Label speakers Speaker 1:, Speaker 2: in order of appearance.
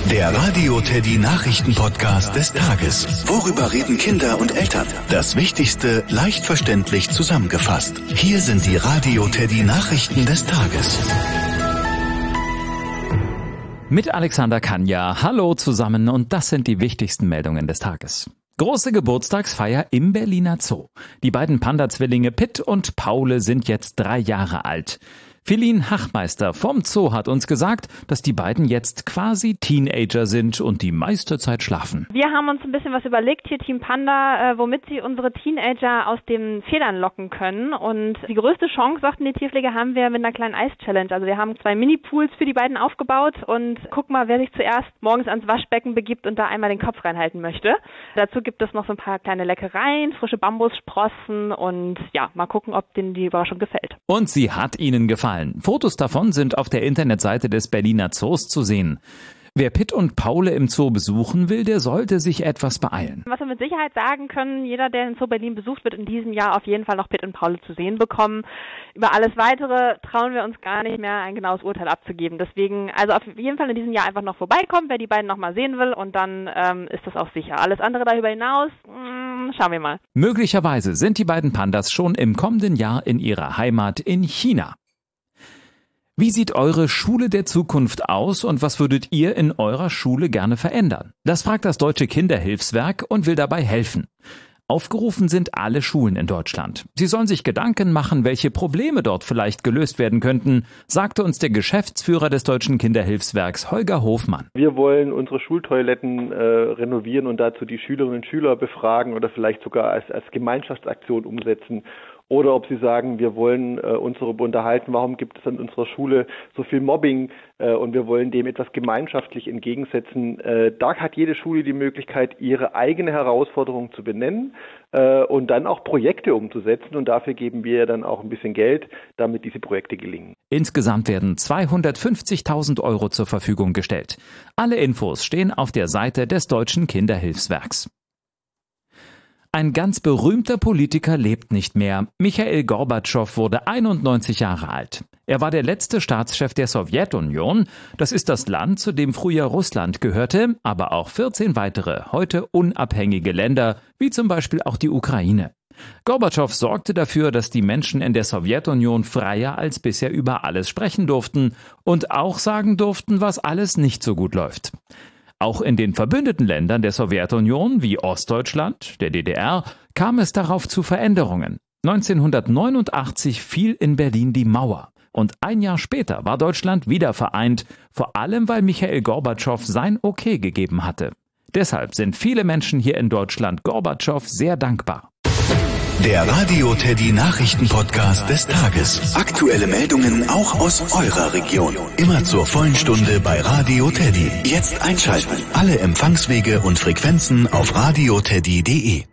Speaker 1: Der Radio Teddy Nachrichten-Podcast des Tages. Worüber reden Kinder und Eltern? Das Wichtigste leicht verständlich zusammengefasst. Hier sind die Radio Teddy Nachrichten des Tages.
Speaker 2: Mit Alexander Kanja. Hallo zusammen und das sind die wichtigsten Meldungen des Tages. Große Geburtstagsfeier im Berliner Zoo. Die beiden Panda-Zwillinge Pitt und Paule sind jetzt 3 Jahre alt. Feline Hachmeister vom Zoo hat uns gesagt, dass die beiden jetzt quasi Teenager sind und die meiste Zeit schlafen.
Speaker 3: Wir haben uns ein bisschen was überlegt, hier Team Panda, womit sie unsere Teenager aus den Federn locken können. Und die größte Chance, sagten die Tierpfleger, haben wir mit einer kleinen Eis-Challenge. Also wir haben 2 Mini-Pools für die beiden aufgebaut und guck mal, wer sich zuerst morgens ans Waschbecken begibt und da einmal den Kopf reinhalten möchte. Dazu gibt es noch so ein paar kleine Leckereien, frische Bambussprossen und ja, mal gucken, ob denen die Überraschung gefällt.
Speaker 2: Und sie hat ihnen gefallen. Fotos davon sind auf der Internetseite des Berliner Zoos zu sehen. Wer Pitt und Paule im Zoo besuchen will, der sollte sich etwas beeilen.
Speaker 3: Was wir mit Sicherheit sagen können, jeder, der den Zoo Berlin besucht, wird in diesem Jahr auf jeden Fall noch Pitt und Paule zu sehen bekommen. Über alles Weitere trauen wir uns gar nicht mehr, ein genaues Urteil abzugeben. Deswegen, also auf jeden Fall in diesem Jahr einfach noch vorbeikommen, wer die beiden noch mal sehen will und dann ist das auch sicher. Alles andere darüber hinaus, schauen wir mal.
Speaker 2: Möglicherweise sind die beiden Pandas schon im kommenden Jahr in ihrer Heimat in China. Wie sieht eure Schule der Zukunft aus und was würdet ihr in eurer Schule gerne verändern? Das fragt das Deutsche Kinderhilfswerk und will dabei helfen. Aufgerufen sind alle Schulen in Deutschland. Sie sollen sich Gedanken machen, welche Probleme dort vielleicht gelöst werden könnten, sagte uns der Geschäftsführer des Deutschen Kinderhilfswerks, Holger Hofmann.
Speaker 4: Wir wollen unsere Schultoiletten renovieren und dazu die Schülerinnen und Schüler befragen oder vielleicht sogar als Gemeinschaftsaktion umsetzen. Oder ob sie sagen, wir wollen uns darüber unterhalten, warum gibt es an unserer Schule so viel Mobbing und wir wollen dem etwas gemeinschaftlich entgegensetzen. Da hat jede Schule die Möglichkeit, ihre eigene Herausforderung zu benennen und dann auch Projekte umzusetzen. Und dafür geben wir dann auch ein bisschen Geld, damit diese Projekte gelingen.
Speaker 2: Insgesamt werden 250.000 € zur Verfügung gestellt. Alle Infos stehen auf der Seite des Deutschen Kinderhilfswerks. Ein ganz berühmter Politiker lebt nicht mehr. Michail Gorbatschow wurde 91 Jahre alt. Er war der letzte Staatschef der Sowjetunion. Das ist das Land, zu dem früher Russland gehörte, aber auch 14 weitere, heute unabhängige Länder, wie zum Beispiel auch die Ukraine. Gorbatschow sorgte dafür, dass die Menschen in der Sowjetunion freier als bisher über alles sprechen durften und auch sagen durften, was alles nicht so gut läuft. Auch in den verbündeten Ländern der Sowjetunion wie Ostdeutschland, der DDR, kam es darauf zu Veränderungen. 1989 fiel in Berlin die Mauer und ein Jahr später war Deutschland wieder vereint, vor allem weil Michail Gorbatschow sein Okay gegeben hatte. Deshalb sind viele Menschen hier in Deutschland Gorbatschow sehr dankbar.
Speaker 1: Der Radio Teddy Nachrichten-Podcast des Tages. Aktuelle Meldungen auch aus eurer Region. Immer zur vollen Stunde bei Radio Teddy. Jetzt einschalten. Alle Empfangswege und Frequenzen auf radioteddy.de.